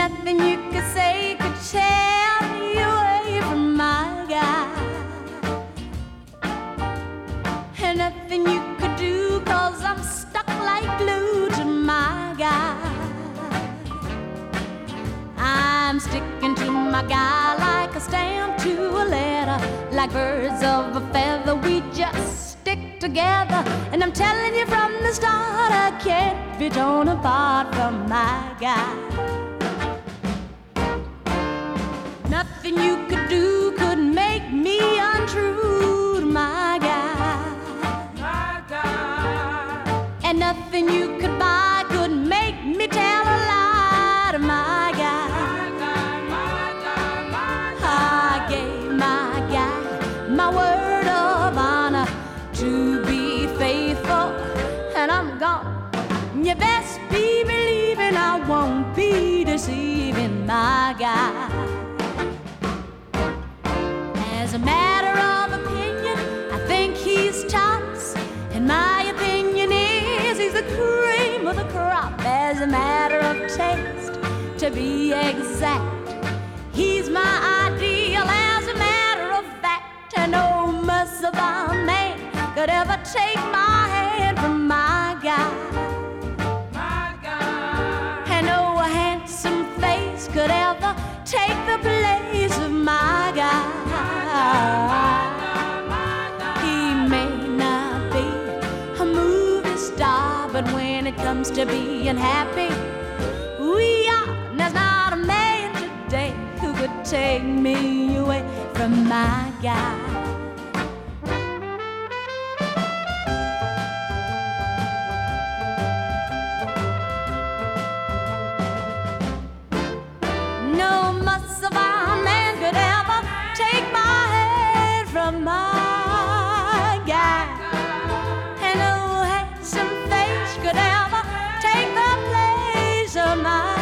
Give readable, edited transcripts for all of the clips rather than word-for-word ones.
Nothing you could say could tear me away from my guy. And nothing you could do, 'cause I'm stuck like glue to my guy. I'm sticking to my guy like a stamp to a letter. Like birds of a feather, we just stick together. And I'm telling you from the start, I can't be torn apart from my guy. Nothing you could do could make me untrue to my guy. My God. And nothing you could buy could make me tell a lie to my guy. I gave my guy my word of honor to be faithful, and I'm gone. You best be believing I won't be deceiving my guy. As a matter of opinion, I think he's tops, and my opinion is he's the cream of the crop. As a matter of taste, to be exact, he's my ideal. As a matter of fact, no merciful man could ever take my hand from my guy. My God. And no handsome face could ever take the place of my guy. He may not be a movie star, but when it comes to being happy, we are. There's not a man today who could take me away from my guy. No muscle-bound man could ever take my hand from my guy. And no handsome face could ever take the place of my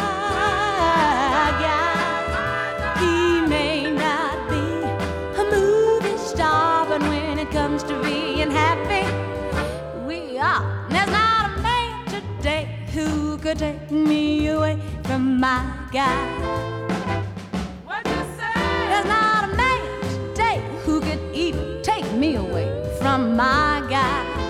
guy. He may not be a movie star, but when it comes to being happy, we are. There's not a man today who could take me away from my guy. What you say? There's not a man today who could even take me away from my guy.